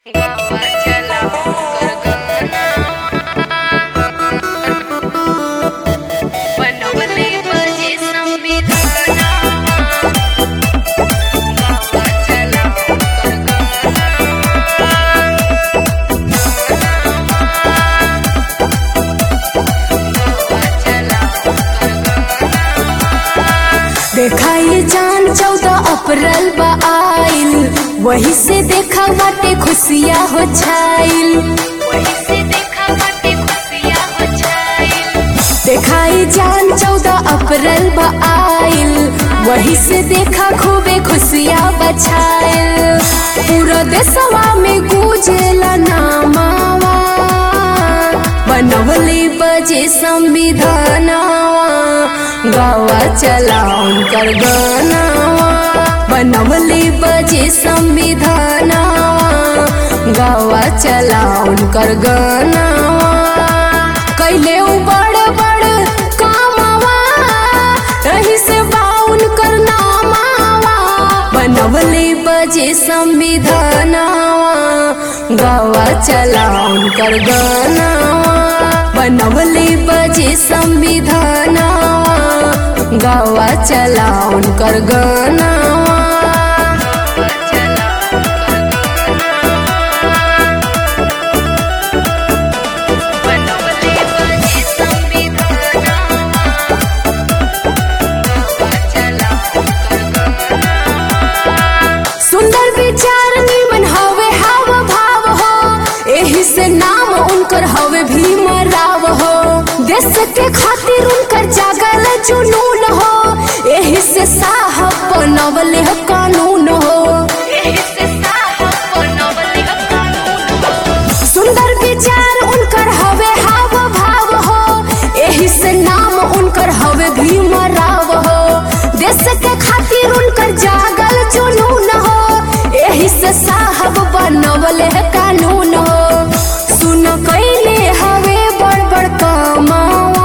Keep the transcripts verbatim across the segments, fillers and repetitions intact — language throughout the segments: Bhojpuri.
देखा ये जान चौदह अप्रैल बा आइल, वही से देखा बाटे खुशियाँ हो छाइल। वही से देखा बाटे खुशियाँ हो छाइल। देखा ये जान चौदह अप्रैल बा आइल, वही से देखा खूबे खुशियाँ बछाइल। पूरा देशवा में गूंजेला नामावा, बनवली बजे संविधानवा, गावा चला उनकर गानावा। बनवली बजे संविधानवा, गावा चला उनकर गानावा। कैले उ बड़ बड़ कामवा, रही से बा उनकर नामावा। बनवली बजे संविधानवा, गावा चला उनकर गानावा। बनवली बजे संविधानवा, गावा चला उनकर गानावा। सुंदर विचार निमन हवे हाव भाव हो, एही से नाम उनकर हवे भीम राव हो। देश के खातिर उनकर जागल जुनून हो, एही से साहब बनवले कानून हो। एही से साहब बनवले कानून हो। सुंदर विचार उनकर हवे हाव भाव हो, एही से नाम उनकर हवे भीम राव हो। देश के खातिर उनकर जागल जुनून हो, एही से साहब बनवले कानून हो। सुन कैले हवे बड़ बड़ कामवा,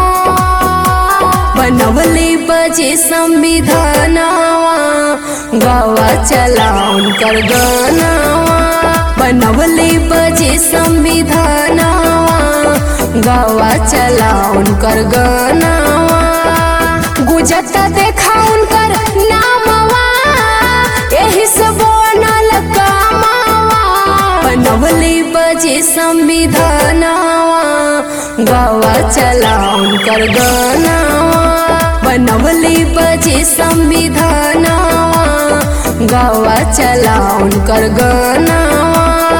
बनवले बजे संविधानवा, गावा चला उनकर गानावा। बनवले बजे संविधानवा, गावा चला उनकर गानावा। गुजरता देखा उनकर नामवा, एही से बनल कामवा। बनवले बजे संविधानवा, गावा चला उनकर गानावा। बनवले बजे संविधानवा, गावा चला उनकर गानावा।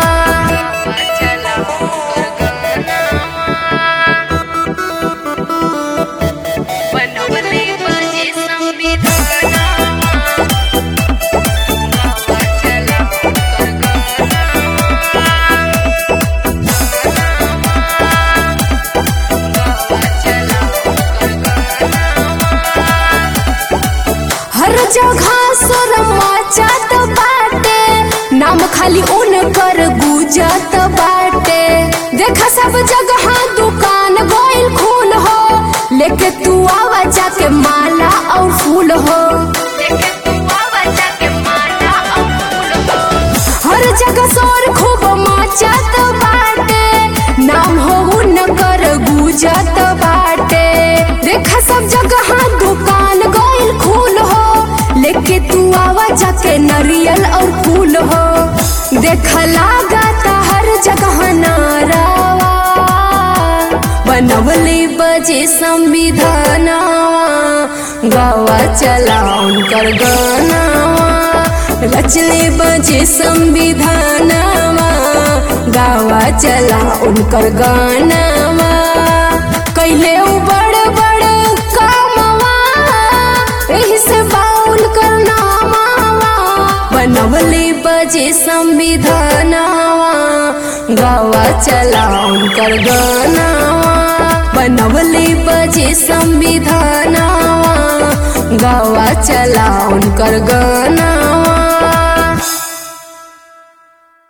हर जगह सोरमा जात बाटे, नाम खाली उनकर गुजत बाटे। देखा सब जगह दुकान गोइल खूल हो, लेके तू आवा जाके माला और फूल हो। लेके तू आवा जाके माला और फूल हो। हर जगह शोर खूब मचत बाटे, नाम हो उनकर गुजत बाटे। देखा सब जगह दुकान गोइल खूल हो, लेके तू आवा जाके नरियल और फूल हो। देख लागता हर जगह नारावा, बनवले बजे संविधानवा, गावा चला उनकर गानावा। रचले बजे संविधानवा, गावा चला उनकर गानावा। कैले उ बड़ बड़ कामवा, एही से बाउल कर नामावा। बनवले बजे संविधानवा, गावा चला उनकर गानावा। बनवले बजे संविधानवा, गावा चला उनकर गानावा।